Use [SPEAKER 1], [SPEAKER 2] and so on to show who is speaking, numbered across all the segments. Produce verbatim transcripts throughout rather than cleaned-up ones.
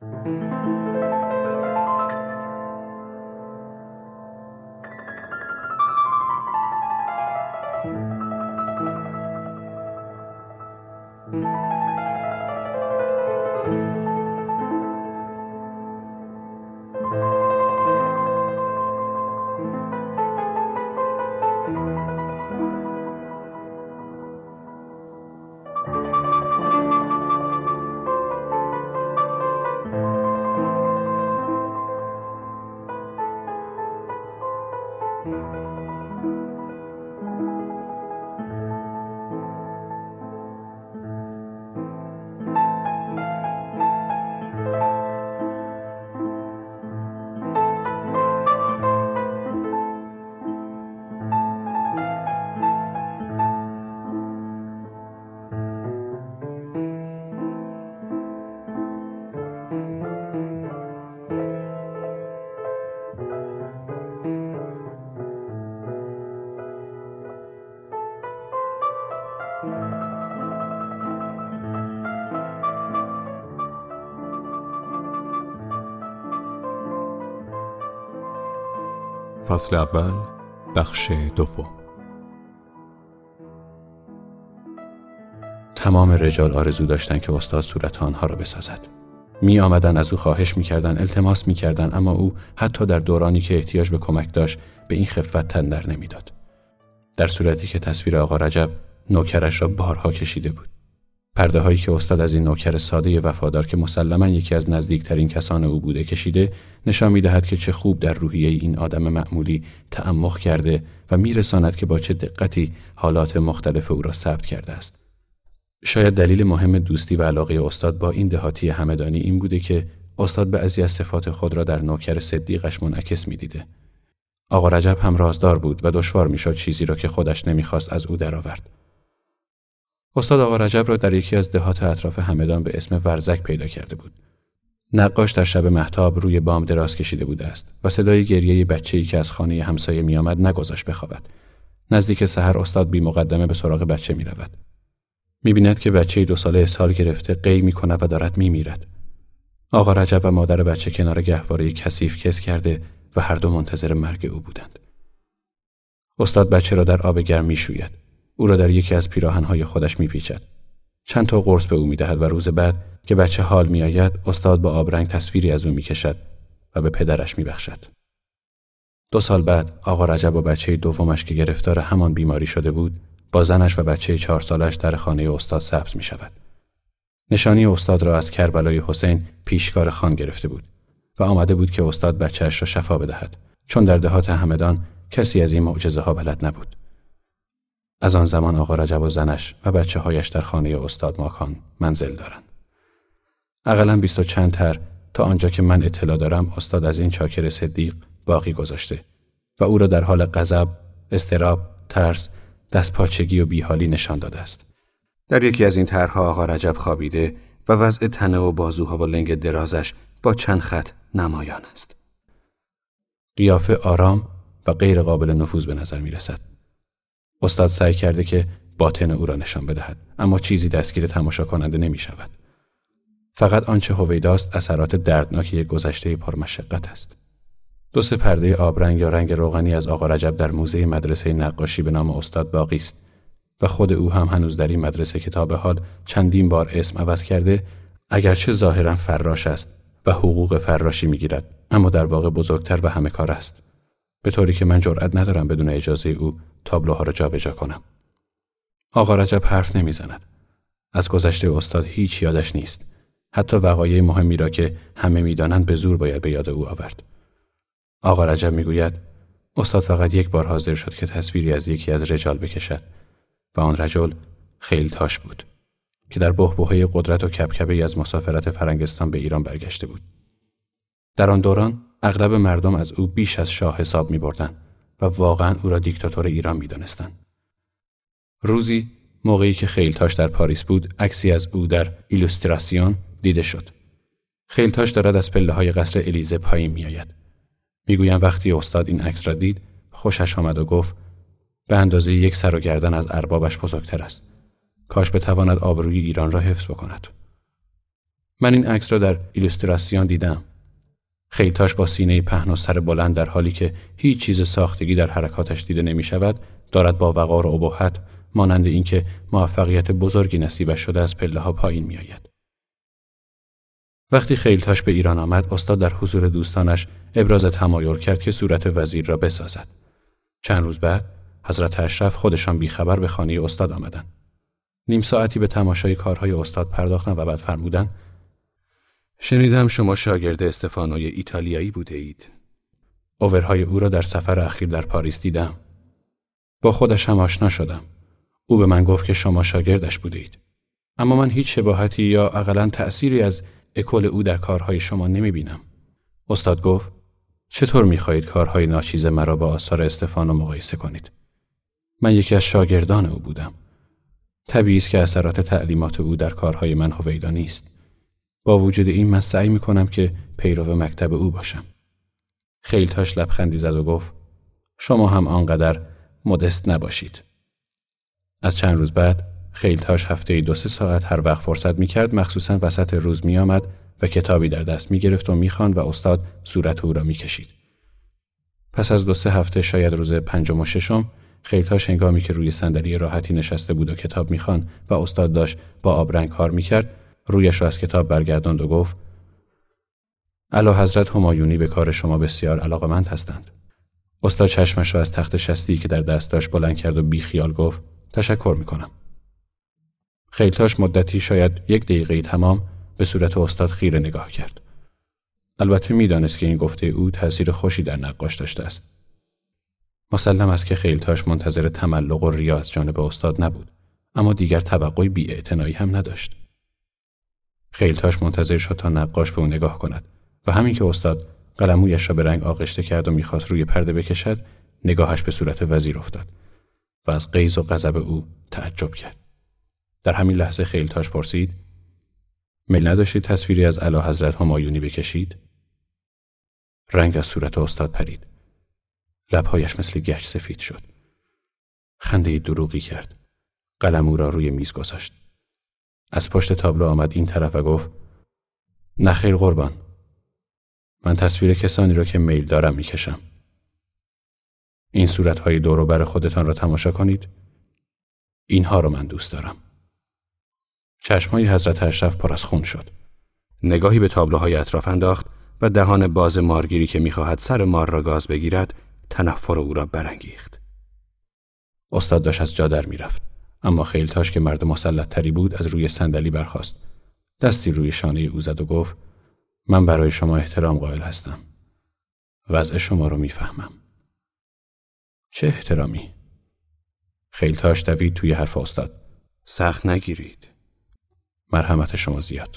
[SPEAKER 1] فصل اول، بخش دوم.
[SPEAKER 2] تمام رجال آرزو داشتن که استاد صورت آنها را بسازد. می آمدن از او خواهش می کردن، التماس می کردن، اما او حتی در دورانی که احتیاج به کمک داشت به این خفت تن در نمی داد. در صورتی که تصویر آقا رجب نوکرش را بارها کشیده بود. پرده هایی که استاد از این نوکر ساده وفادار که مسلماً یکی از نزدیکترین کسان او بوده کشیده، نشان می دهد که چه خوب در روحیه این آدم معمولی تعمق کرده و می رساند که با چه دقتی حالات مختلف او را ثبت کرده است. شاید دلیل مهم دوستی و علاقه استاد با این دهاتی همدانی این بوده که استاد بعضی از صفات خود را در نوکر صدیقش منعکس می دیده. آقا رجب هم رازدار بود و دشوار می شد چیزی را که خودش نمی خواست از او درآورد. استاد آقا رجب را در یکی از دهات اطراف همدان به اسم ورزک پیدا کرده بود. نقاش در شب مهتاب روی بام دراز کشیده بوده است و صدای گریه بچه‌ای که از خانه همسایه می آمد نگذاشت بخوابد. نزدیک سحر استاد بی مقدمه به سراغ بچه می رود. می بیند که بچه‌ای دو ساله اسهال گرفته قی می کند و دارد می میرد. آقا رجب و مادر بچه کنار گهواره کثیف کس کرده و هر دو منتظر مرگ او بودند. استاد بچه را در آب گرم می شوید. او را در یکی از پیراهن‌های خودش می‌پیچد. چند تا قرص به او می‌دهد و روز بعد که بچه حال می‌آید، استاد با آبرنگ تصویری از او می‌کشد و به پدرش می‌بخشد. دو سال بعد آقا رجب و بچه دومش که گرفتار همان بیماری شده بود، با زنش و بچه چهار سالش در خانه استاد سبز می‌شود. نشانی استاد را از کربلای حسین پیشکار خان گرفته بود و آمده بود که استاد بچه‌اش را شفا بدهد، چون در دهات همدان کسی از این معجزه‌ها بلد نبود. از آن زمان آقا رجب و زنش و بچه هایش در خانه استاد ماکان منزل دارند. اقلاً بیست و چند تر تا آنجا که من اطلاع دارم استاد از این چاکر صدیق باقی گذاشته و او را در حال غضب، اضطراب، ترس، دستپاچگی و بیحالی نشان داده است. در یکی از این طرح‌ها آقا رجب خوابیده و وضع تنه و بازوها و لنگ درازش با چند خط نمایان است. قیافه آرام و غیر قابل نفوذ به نظر می رسد. استاد سعی کرده که باطن او را نشان بدهد، اما چیزی دستگیر تماشا کننده نمی شود. فقط آنچه هویداست اثرات دردناک یک گذشته پرمشقت است. دو سه پرده آبرنگ یا رنگ روغنی از آقا رجب در موزه مدرسه نقاشی به نام استاد باقی است و خود او هم هنوز در این مدرسه که تا به حال چندین بار اسم عوض کرده، اگرچه ظاهراً فراش است و حقوق فراشی می گیرد، اما در واقع بزرگتر و همه کار است، به طوری که من جرئت ندارم بدون اجازه او تابلوها را جابجا کنم. آقا رجب حرف نمیزند. از گذشته استاد هیچ یادش نیست. حتی وقایع مهمی را که همه میدانند به زور باید به یاد او آورد. آقا رجب میگوید استاد فقط یک بار حاضر شد که تصویری از یکی از رجال بکشد و آن رجل خیلتاش بود که در بحبوحه قدرت و کبکبه‌ای از مسافرت فرنگستان به ایران برگشته بود. در آن دوران اغلب مردم از او بیش از شاه حساب می‌بردند و واقعاً او را دیکتاتور ایران می‌دانستند. روزی موقعی که خیلتاش در پاریس بود، عکسی از او در ایلوستراسیون دیده شد. خیلتاش دارد از پله‌های قصر الیزه پایین می‌آید. می‌گویم وقتی استاد این عکس را دید، خوشش آمد و گفت به اندازه یک سر و گردن از اربابش بزرگتر است. کاش بتواند آبروی ایران را حفظ بکند. من این عکس را در ایلوستراسیون دیدم. خیلتاش با سینه پهن و سر بلند در حالی که هیچ چیز ساختگی در حرکاتش دیده نمی شود، دارد با وقار و ابهت مانند اینکه موفقیت بزرگی نصیبش شده از پله‌ها پایین می آید. وقتی خیلتاش به ایران آمد، استاد در حضور دوستانش ابراز تمایل کرد که صورت وزیر را بسازد. چند روز بعد حضرت اشرف خودشان بیخبر به خانه استاد آمدند. نیم ساعتی به تماشای کارهای استاد پرداختند و بعد فرمودند: شنیدم شما شاگرد استفانوی ایتالیایی بوده اید. اوورهای او را در سفر اخیر در پاریس دیدم. با خودش هم آشنا شدم. او به من گفت که شما شاگردش بوده اید. اما من هیچ شباهتی یا اقلاً تأثیری از اکول او در کارهای شما نمی بینم. استاد گفت: چطور می خواهید کارهای ناچیز مرا با آثار استفانو مقایسه کنید؟ من یکی از شاگردان او بودم. طبیعی است که اثرات تعلیمات او در کارهای من هویدا نیست. با وجود این من سعی می کنم که پیرو مکتب او باشم. خیلتاش لبخندی زد و گفت: شما هم آنقدر مدست نباشید. از چند روز بعد خیلتاش هفته دو سه ساعت هر وقت فرصت می کرد، مخصوصاً وسط روز می آمد و کتابی در دست می گرفت و می خواند و استاد صورت او را می کشید. پس از دو سه هفته، شاید روز پنجم و ششم، خیلتاش هنگامی که روی صندلی راحتی نشسته بود و کتاب می خواند و استاد داشت با آبرنگ کار می کرد، رویش را از کتاب برگرداند و گفت: اعلیحضرت همایونی به کار شما بسیار علاقه‌مند هستند. استاد چشمش را از تخت شستی که در دست داشت بلند کرد و بی خیال گفت: تشکر می کنم. خیلتاش مدتی، شاید یک دقیقه تمام، به صورت استاد خیره نگاه کرد. البته می دانست که این گفته او تأثیر خوشی در نقاش داشته است. مسلم است که خیلتاش منتظر تملق و ریا از جانب استاد نبود، اما دیگر توقع بی‌اعتنایی هم نداشت. خیلتاش منتظر شد تا نقاش به او نگاه کند و همین که استاد قلمویش را به رنگ آغشته کرد و می‌خواست روی پرده بکشد، نگاهش به صورت وزیر افتاد و از غیظ و غضب او تعجب کرد. در همین لحظه خیلتاش پرسید: میل نداشتید تصویری از اعلیحضرت همایونی بکشید؟ رنگ از صورت استاد پرید. لب‌هایش مثل گچ سفید شد. خنده دروغی کرد. قلمو را روی میز گذاشت. از پشت تابلو آمد این طرف و گفت: نخیر قربان. من تصویر کسانی را که میل دارم میکشم. این صورت‌های دور و بر خودتان را تماشا کنید. اینها را من دوست دارم. چشمای حضرت اشرف پر از خون شد. نگاهی به تابلوهای اطراف انداخت و دهان باز مارگیری که میخواهد سر مار را گاز بگیرد، تنفر او را برانگیخت. استاد داشت از جا در میرفت، اما خیلتاش که مرد مسلط تری بود از روی صندلی برخاست. دستی روی شانه او زد و گفت: من برای شما احترام قائل هستم. وضع شما رو میفهمم. چه احترامی؟ خیلتاش دوید توی حرف استاد. سخت نگیرید. مرحمت شما زیاد.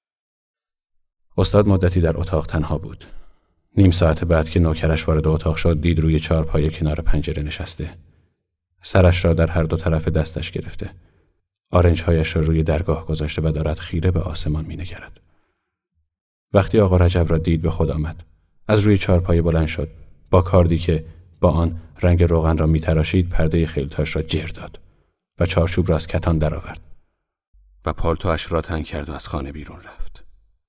[SPEAKER 2] استاد مدتی در اتاق تنها بود. نیم ساعت بعد که نوکرش وارد اتاق شد، دید روی چهارپایه کنار پنجره نشسته. سرش را در هر دو طرف دستش گرفته. آرنج‌هایش را روی درگاه گذاشته و دارد خیره به آسمان می‌نگرد. وقتی آقا رجب را دید به خود آمد. از روی چهارپایه بلند شد. با کاردی که با آن رنگ روغن را می‌تراشید، پرده خیلتاش را جر داد و چارچوب را از کتان درآورد و پالتوش را تنگ کرد و از خانه بیرون رفت.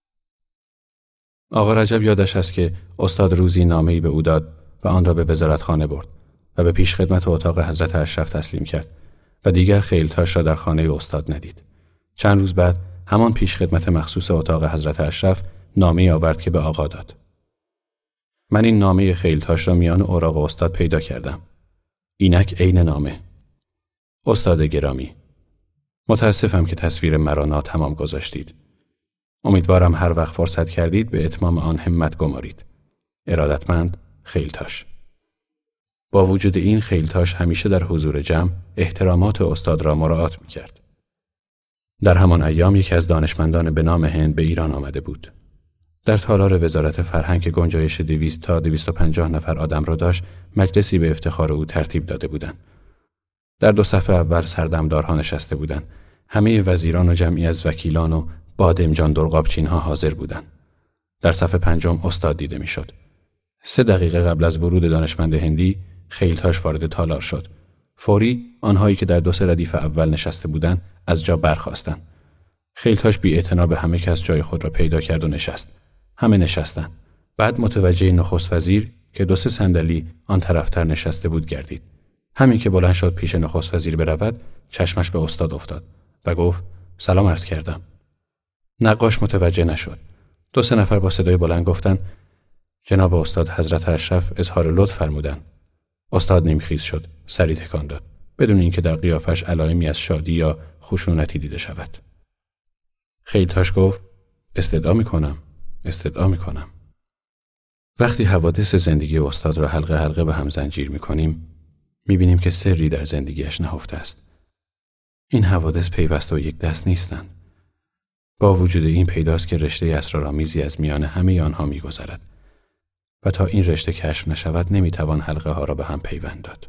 [SPEAKER 2] آقا رجب یادش است که استاد روزی نامه‌ای به او داد و آن را به وزارتخانه برد و به پیش خدمت اتاق حضرت اشرف تسلیم کرد و دیگر خیلتاش را در خانه استاد ندید. چند روز بعد همان پیش خدمت مخصوص اتاق حضرت اشرف نامه‌ای آورد که به آقا داد. من این نامه خیلتاش را میان اوراق استاد پیدا کردم. اینک عین نامه. استاد گرامی، متاسفم که تصویر مرا ناتمام گذاشتید. امیدوارم هر وقت فرصت کردید به اتمام آن همت گمارید. ارادتمند خیلتاش. با وجود این، خیلتاش همیشه در حضور جمع احترامات استاد را مراعات می‌کرد. در همان ایام یکی از دانشمندان به نام هند به ایران آمده بود. در تالار وزارت فرهنگ که گنجایش دویست تا دویست و پنجاه نفر آدم را داشت، مجلسی به افتخار او ترتیب داده بودند. در دو صف اول سردمدارها نشسته بودند. همه وزیران و جمعی از وکیلان و بادمجان درقابچین‌ها حاضر بودند. در صف پنجم استاد دیده می‌شد. سه دقیقه قبل از ورود دانشمند هندی، خیلتاش وارد تالار شد. فوری آنهایی که در دو سه ردیف اول نشسته بودند از جا برخاستند. خیلتاش بی‌اعتنا به همه کس جای خود را پیدا کرد و نشست. همه نشستند. بعد متوجه نخست وزیر که دو سه صندلی آن طرفتر نشسته بود گردید. همین که بلند شد پیش نخست وزیر برود، چشمش به استاد افتاد و گفت: سلام عرض کردم. نقاش متوجه نشد. دو سه نفر با صدای بلند گفتند: جناب استاد حضرت اشرف اظهار لطف فرمودند. استاد نیمخیز شد، سری تکان داد، بدون اینکه در قیافش علائمی از شادی یا خشونتی دیده شود. خیلتاش گفت: استدعا می‌کنم، استدعا می‌کنم. وقتی حوادث زندگی استاد را حلقه حلقه به هم زنجیر می‌کنیم، می‌بینیم که سری در زندگیش نهفته است. این حوادث پیوسته و یک دست نیستند. با وجود این پیداست که رشته اسرارآمیزی از میان همه آنها می‌گذرد و تا این رشته کشف نشود نمی‌توان حلقه ها را به هم پیوند داد.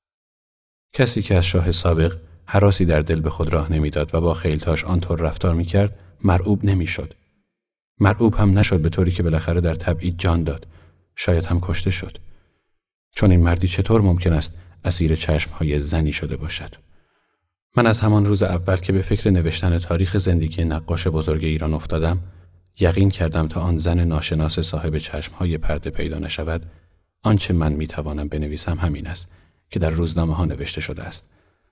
[SPEAKER 2] کسی که از شاه سابق هراسی در دل به خود راه نمیداد و با خیلتاش آنطور رفتار می‌کرد، مرعوب نمی‌شد. مرعوب هم نشد به طوری که بالاخره در تبعید جان داد، شاید هم کشته شد. چون این مردی چطور ممکن است اسیر چشم‌های زنی شده باشد؟ من از همان روز اول که به فکر نوشتن تاریخ زندگی نقاش بزرگ ایران افتادم، یقین کردم تا آن زن ناشناس صاحب چشم‌های پرده پیدا نشود، آنچه من می‌توانم بنویسم همین است که در روزنامه‌ها نوشته شده است.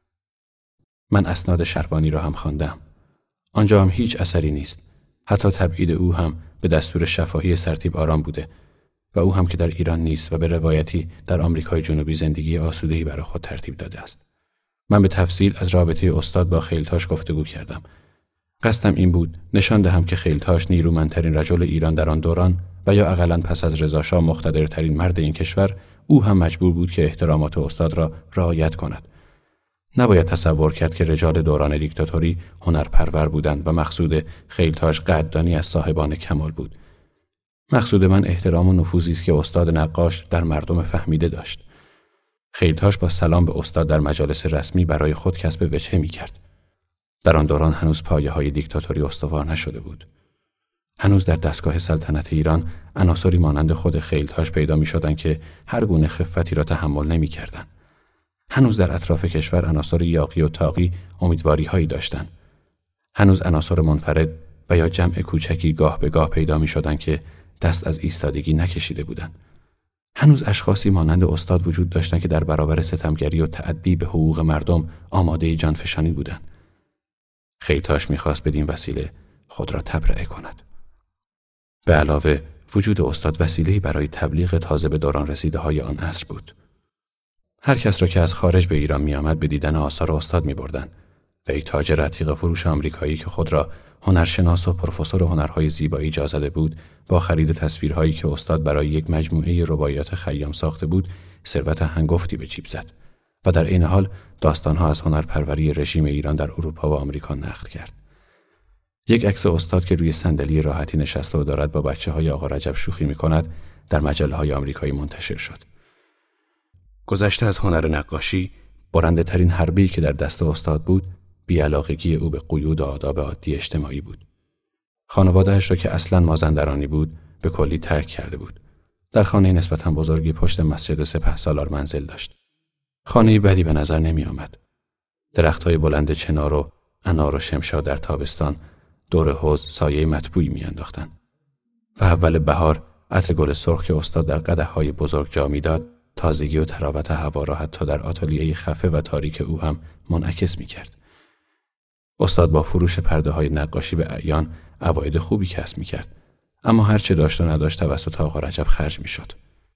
[SPEAKER 2] من اسناد شربانی را هم خواندم. آنجا هم هیچ اثری نیست. حتی تبعید او هم به دستور شفاهی سرتیپ آرام بوده و او هم که در ایران نیست و به روایتی در آمریکای جنوبی زندگی آسوده‌ای برای خود ترتیب داده است. من به تفصیل از رابطه استاد با خیلتاش گفتگو کردم. قصدم این بود نشان دهم که خیلتاش نیرومندترین رجل ایران در آن دوران و یا اقلاً پس از رضاشاه مقتدرترین مرد این کشور، او هم مجبور بود که احترامات استاد را رعایت کند. نباید تصور کرد که رجال دوران دیکتاتوری هنرپرور بودند و مقصود خیلتاش قدردانی از صاحبان کمال بود. مقصود من احترام و نفوذی است که استاد نقاش در مردم فهمیده داشت. خیلتاش با سلام به استاد در مجالس رسمی برای خود کسب وجهه می کرد. در آن دوران هنوز پایه های دیکتاتوری استوار نشده بود. هنوز در دستگاه سلطنت ایران عناصری مانند خود خیلتاش پیدا می شدند که هر گونه خفتی را تحمل نمی کردند. هنوز در اطراف کشور عناصر یاغی و طاغی امیدواری هایی داشتند. هنوز عناصر منفرد و یا جمع کوچکی گاه به گاه پیدا می شدند که دست از ایستادگی نکشیده بودند. هنوز اشخاصی مانند استاد وجود داشتند که در برابر ستمگری و تعدی به حقوق مردم آماده جانفشانی بودند. خیلتاش می‌خواست بدین وسیله خود را تبرئه کند. به علاوه وجود استاد وسیله‌ای برای تبلیغ تازه به دوران رسیده های آن عصر بود. هر کس را که از خارج به ایران می‌آمد به دیدن آثار استاد می‌بردند و یک تاجر عتیق فروش آمریکایی که خود را هنرشناس و پروفسور هنرهای زیبایی جا زده بود، با خرید تصویرهایی که استاد برای یک مجموعه رباعیات خیام ساخته بود، ثروت هنگفتی به جیب زد و در این حال داستانها از هنرپروری رژیم ایران در اروپا و آمریکا نقل کرد. یک عکس استاد که روی صندلی راحتی نشسته و دارد با بچه‌های آقا رجب شوخی می‌کند در مجله‌های آمریکایی منتشر شد. گذشته از هنر نقاشی، برنده‌ترین حربه‌ای که در دست استاد بود، بی‌علاقگی او به قیود و آداب عادی اجتماعی بود. خانواده‌اش را که اصلاً مازندرانی بود، به کلی ترک کرده بود. در خانه نسبتاً بزرگی پشت مسجد سپهسالار منزل داشت. خانه‌ای بدی به نظر نمی آمد. درخت‌های بلند چنار و انار و شمشاد در تابستان دور حوض سایه مطبوعی می‌انداختند. و اول بهار عطر گل سرخ که استاد در قدح‌های بزرگ جا می‌داد، تازگی و تراوت هوا را حتی در آتلیه خفه و تاریک او هم منعکس می‌کرد. استاد با فروش پرده‌های نقاشی به اعیان عواید خوبی کسب می‌کرد، اما هر چه داشت و نداشت توسط آقا رجب خرج می‌شد.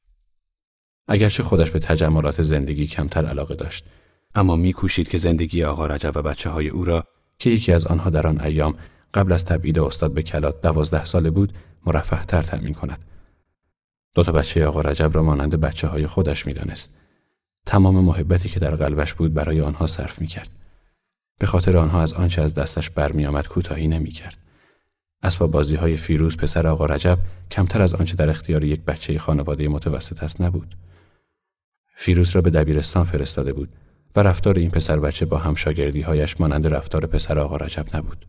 [SPEAKER 2] اگرچه خودش به تجملات زندگی کمتر علاقه داشت، اما می‌کوشید که زندگی آقا رجب و بچه‌های او را که یکی از آنها در آن ایام قبل از تبعید استاد به کلات دوازده ساله بود، مرفه‌تر تأمین کند. دو تا بچه آقا رجب را مانند بچه‌های خودش می‌دانست. تمام محبتی که در قلبش بود برای آنها صرف می‌کرد. به خاطر آنها از آنچه از دستش برمی‌آمد کوتاهی نمی‌کرد. اسباب بازی‌های فیروز پسر آقا رجب کمتر از آنچه در اختیار یک بچه خانواده متوسط است نبود. فیروز را به دبیرستان فرستاده بود و رفتار این پسر بچه با همشاگردی‌هایش مانند رفتار پسر آقا رجب نبود.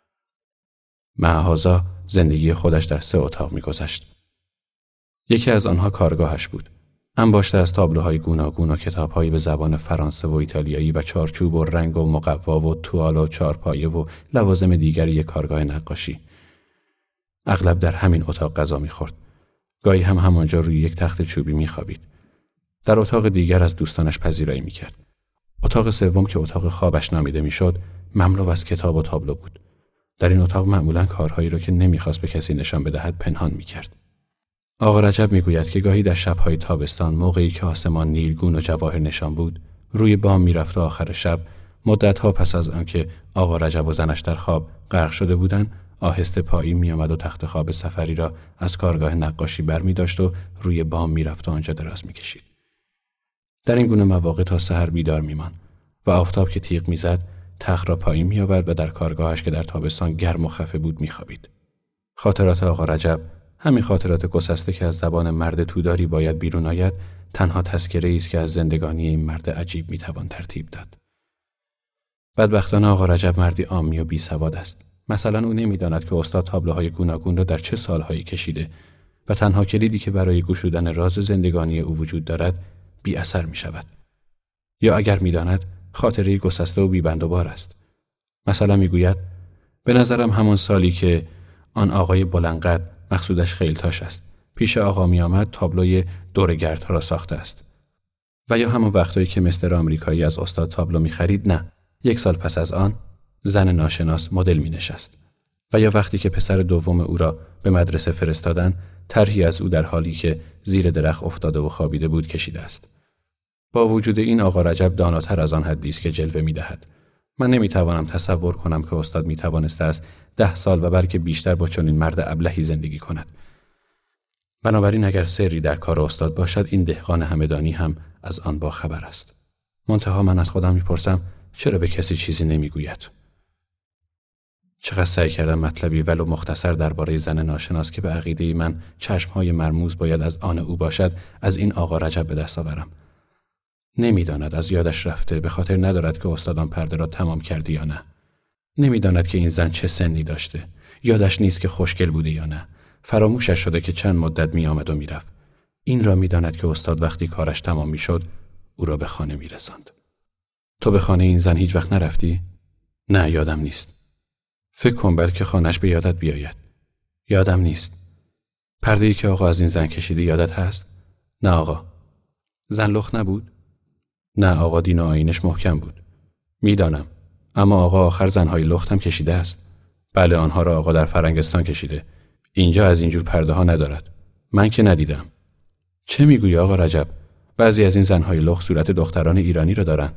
[SPEAKER 2] معهازا زندگی خودش در سه اتاق می‌گذشت. یکی از آنها کارگاهش بود، انباشته از تابلوهای گوناگون و کتاب‌هایی به زبان فرانسه و ایتالیایی و چارچوب و رنگ و مقوا و توال و چارپایه و لوازم دیگری یک کارگاه نقاشی. اغلب در همین اتاق غذا می‌خورد. گاهی هم همانجا روی یک تخت چوبی می‌خوابید. در اتاق دیگر از دوستانش پذیرایی می‌کرد. اتاق سوم که اتاق خوابش نامیده می‌شد، مملو از کتاب و تابلو بود. در این اتاق معمولاً کارهایی را که نمی‌خواست به کسی نشان بدهد پنهان می‌کرد. آقا رجب میگوید که گاهی در شب‌های تابستان موقعی که آسمان نیلگون و جواهر نشان بود، روی بام میرفت و آخر شب، مدت‌ها پس از آنکه آقا رجب و زنش در خواب غرق شده بودند، آهسته پایین می‌آمد و تخت خواب سفری را از کارگاه نقاشی برمی‌داشت و روی بام میرفت و آنجا دراز می‌کشید. در این گونه مواقع تا سحر بیدار می‌ماند و آفتاب که تیغ می‌زد، تخت را پایین می‌آورد و در کارگاهش که در تابستان گرم و خفه بود می‌خوابید. خاطرات آقا رجب، همین خاطرات گسسته که از زبان مرد توداری باید بیرون آید، تنها تذکره‌ای است که از زندگانی این مرد عجیب میتوان ترتیب داد. بدبختانه آقا رجب مردی عامی و بیسواد است. مثلا او نمیداند که استاد تابلوهای گوناگون را در چه سالهایی کشیده و تنها کلیدی که برای گشودن راز زندگانی او وجود دارد بی اثر می شود. یا اگر میداند خاطره گسسته و بی‌بندوبار است. مثلا میگوید به نظرم همان سالی که آن آقای بلندقد، مقصودش خیلتاش است، پیش آقا می آمد تابلوی دورگردها را ساخته است. و یا همون وقتایی که مستر آمریکایی از استاد تابلو می خرید، نه، یک سال پس از آن زن ناشناس مدل می نشست. و یا وقتی که پسر دوم او را به مدرسه فرستادن، طرحی از او در حالی که زیر درخت افتاده و خوابیده بود کشیده است. با وجود این آقا رجب داناتر از آن حدی است که جلوه می دهد. من نمی توانم تصور کنم که استاد می توانسته است ده سال و بلکه بیشتر با چنین مرد ابلهی زندگی کند. بنابراین اگر سری در کار استاد باشد، این دهقان همدانی هم از آن با خبر است. منتها من از خودم میپرسم چرا به کسی چیزی نمیگوید؟ چقدر سعی کردم مطلبی ولو مختصر درباره زن ناشناس که به عقیده من چشمهای مرموز باید از آن او باشد، از این آقا رجب به دست آورم. نمیداند از یادش رفته، به خاطر ندارد که استاد آن پرده را تمام کرده یا نه. نمیداند که این زن چه سنی داشته. یادش نیست که خوشگل بوده یا نه. فراموشش شده که چند مدت می آمد و می رفت. این را می داند که استاد وقتی کارش تمام می شد، او را به خانه می رساند. تو به خانه این زن هیچ وقت نرفتی؟ نه، یادم نیست. فکر کن بلکه خانهش به یادت بیاید. یادم نیست. پرده‌ای که آقا از این زن کشیده یادت هست؟ نه آقا. زن لخت نبود؟ نه آقا، دین و آیینش محکم بود. می دانم. اما آقا آخر زنهای لخت هم کشیده است. بله، آنها را آقا در فرنگستان کشیده. اینجا از اینجور پرده ها ندارد. من که ندیدم. چه میگویی آقا رجب؟ بعضی از این زنهای لخت صورت دختران ایرانی را دارند.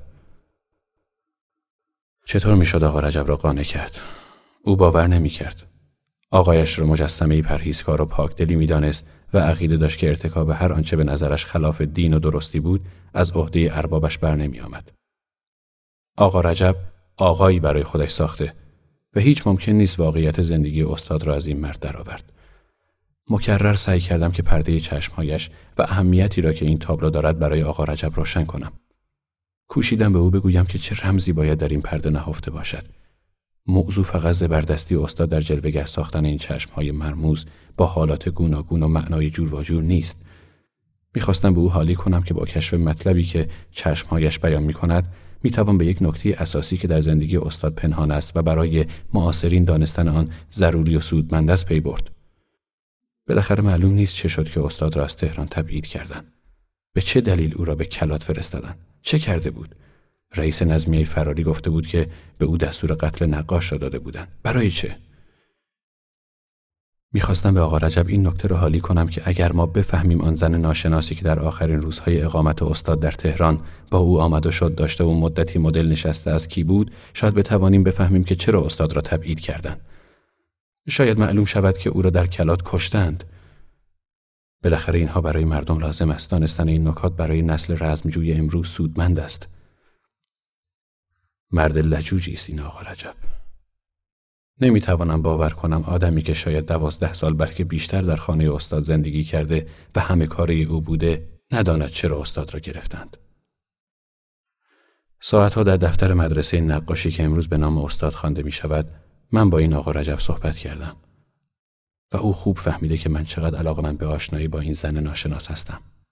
[SPEAKER 2] چطور میشد آقا رجب را قانع کرد؟ او باور نمی کرد. آقایش را مجسمه‌ای پرهیزکار و پاکدلی می‌دانست و عقیده داشت که ارتکاب هر آنچه به نظرش خلاف دین و درستی بود از عهده اربابش بر نمی آمد. آقا رجب آقایی برای خودش ساخته و هیچ ممکن نیست واقعیت زندگی استاد را از این مرد درآورد. مکرر سعی کردم که پرده چشمهایش و اهمیتی را که این تابلو دارد برای آقا رجب روشن کنم. کوشیدم به او بگویم که چه رمزی باید در این پرده نهفته باشد. موضوع فقط زبردستی استاد در جلوه‌گر ساختن این چشمهای مرموز با حالات گوناگون و معنای جور و جور نیست. میخواستم به او حالی کنم که با کشف مطلبی که چشمهایش بیان میکند میتوان به یک نکته اساسی که در زندگی استاد پنهان است و برای معاصرین دانستن آن ضروری و سودمند است پی برد. بالاخره معلوم نیست چه شد که استاد را از تهران تبعید کردند. به چه دلیل او را به کلات فرستادند؟ چه کرده بود؟ رئیس نظمیه فراری گفته بود که به او دستور قتل نقاش را داده بودند. برای چه؟ میخواستم به آقا رجب این نکته را حالی کنم که اگر ما بفهمیم آن زن ناشناسی که در آخرین روزهای اقامت استاد در تهران با او آمد و شد داشته و مدتی مدل نشسته از کی بود، شاید بتوانیم بفهمیم که چرا استاد را تبعید کردند. شاید معلوم شود که او را در کلات کشتند. بالاخره اینها برای مردم لازم است. دانستن این نکات برای نسل رزمجوی امروز سودمند است. مرد لجوجی است این آقا رجب. نمیتوانم باور کنم آدمی که شاید دوازده سال بلکه بیشتر در خانه استاد زندگی کرده و همه کاره او بوده نداند چرا استاد را گرفتند. ساعتها در دفتر مدرسه نقاشی که امروز به نام استاد خوانده می شود من با این آقا رجب صحبت کردم و او خوب فهمیده که من چقدر علاقه‌مند به آشنایی با این زن ناشناس هستم.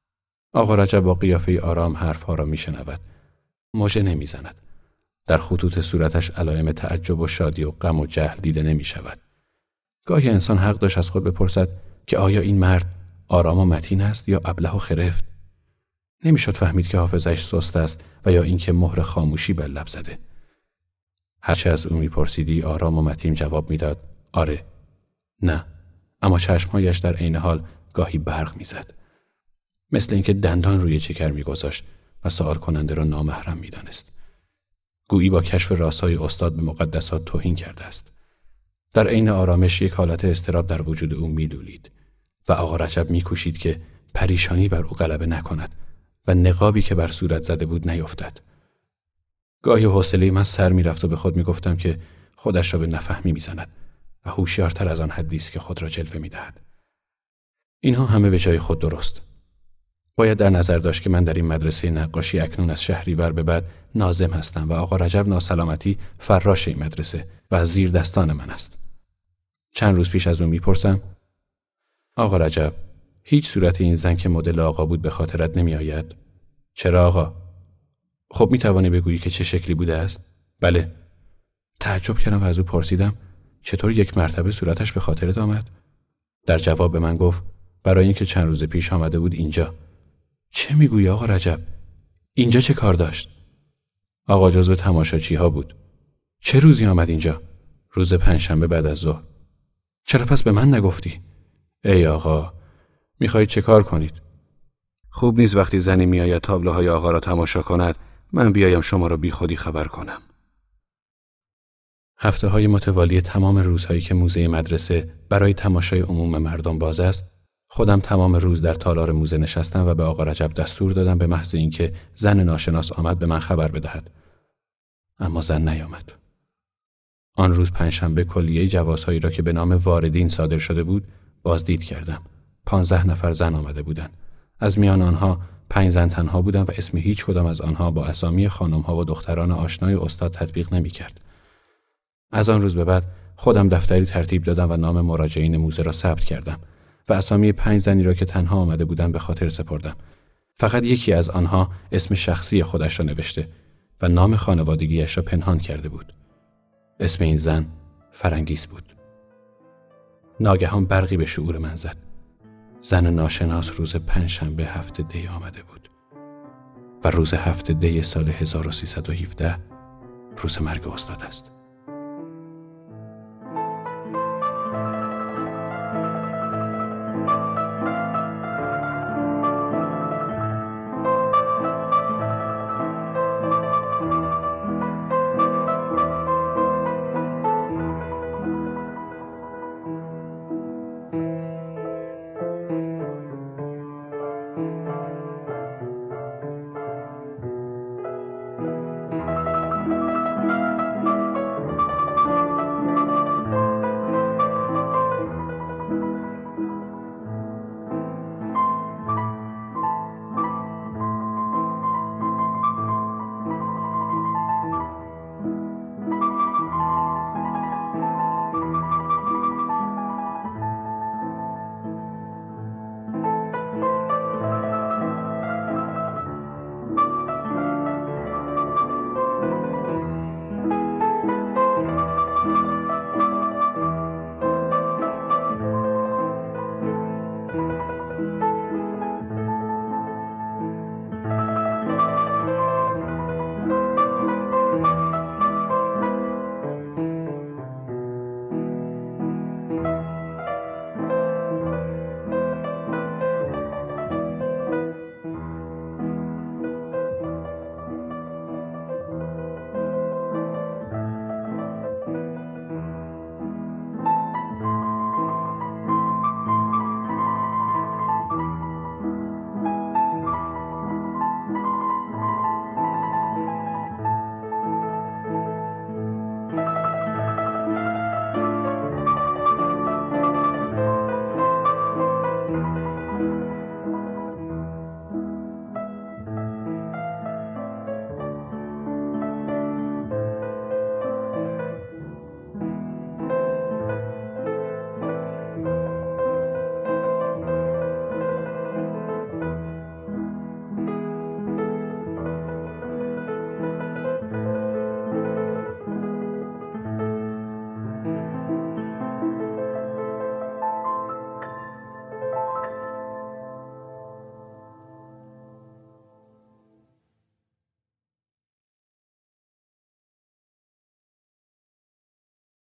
[SPEAKER 2] آقا رجب با قیافه آرام حرفها را میشنود. مژه نمیزند. در خطوط صورتش علائم تعجب و شادی و غم و جهل دیده نمی شود. گاهی انسان حق داشت از خود بپرسد که آیا این مرد آرام و متین است یا ابله و خرفت؟ نمیشد فهمید که حافظش سست است و یا اینکه مهر خاموشی بر لب زده. هرچه از او میپرسیدی آرام و متین جواب میداد آره، نه، اما چشمهایش در عین حال گاهی برق میزد. مثل اینکه دندان روی چکر میگذاشت و سوال کننده را نامحرم میدانست. گویی با کشف رازهای استاد به مقدسات توهین کرده است. در عین آرامش یک حالت اضطراب در وجود او میلولید و آقا رجب میکوشید که پریشانی بر او غلبه نکند و نقابی که بر صورت زده بود نیفتد. گاهی حوصله من سر میرفت و به خود میگفتم که خودش را به نفهمی میزند و هوشیارتر از آن حدی است که خود را جلوه میدهد. اینها همه به جای خود درست. باید در نظر داشت که من در این مدرسه نقاشی اکنون از شهریور به بعد ناظم هستم و آقا رجب ناسلامتی فراش این مدرسه و از زیر دستان من است. چند روز پیش از اون میپرسم آقا رجب، هیچ صورت این زن که مدل آقا بود به خاطرت نمی آید؟ چرا آقا؟ خب می توانی بگویی که چه شکلی بوده است؟ بله. تعجب کردم و از او پرسیدم چطور یک مرتبه صورتش به خاطرت آمد؟ در جواب به من گفت برای اینکه چند روز پیش آمده بود اینجا. چه میگویی آقا رجب؟ اینجا چه کار داشت؟ آقا جزو تماشاچی ها بود. چه روزی آمد اینجا؟ روز پنجشنبه بعد از ظهر. چرا پس به من نگفتی؟ ای آقا، میخواهید چه کار کنید؟ خوب نیست وقتی زنی میآید تابلوهای آقا را تماشا کند من بیایم شما را بی خودی خبر کنم. هفته های متوالی تمام روزهایی که موزه مدرسه برای تماشای عموم مردم باز است، خودم تمام روز در تالار موزه نشستم و به آقا رجب دستور دادم به محض اینکه زن ناشناس آمد به من خبر بدهد. اما زن نیامد. آن روز پنجشنبه کلیه جوازهایی را که به نام واردین صادر شده بود بازدید کردم. پانزده نفر زن آمده بودند. از میان آنها پنج زن تنها بودند و اسم هیچ کدام از آنها با اسامی خانم‌ها و دختران آشنای استاد تطبیق نمی‌کرد. از آن روز به بعد خودم دفتری ترتیب دادم و نام مراجعین موزه را ثبت کردم و اسامی پنج زنی را که تنها آمده بودند به خاطر سپردم. فقط یکی از آنها اسم شخصی خودش را نوشته و نام خانوادگیش را پنهان کرده بود. اسم این زن فرنگیس بود. ناگهان برقی به شعور من زد. زن ناشناس روز پنجشنبه هفته دی آمده بود و روز هفته دی سال هزار و سیصد و هفده روز مرگ استاد است.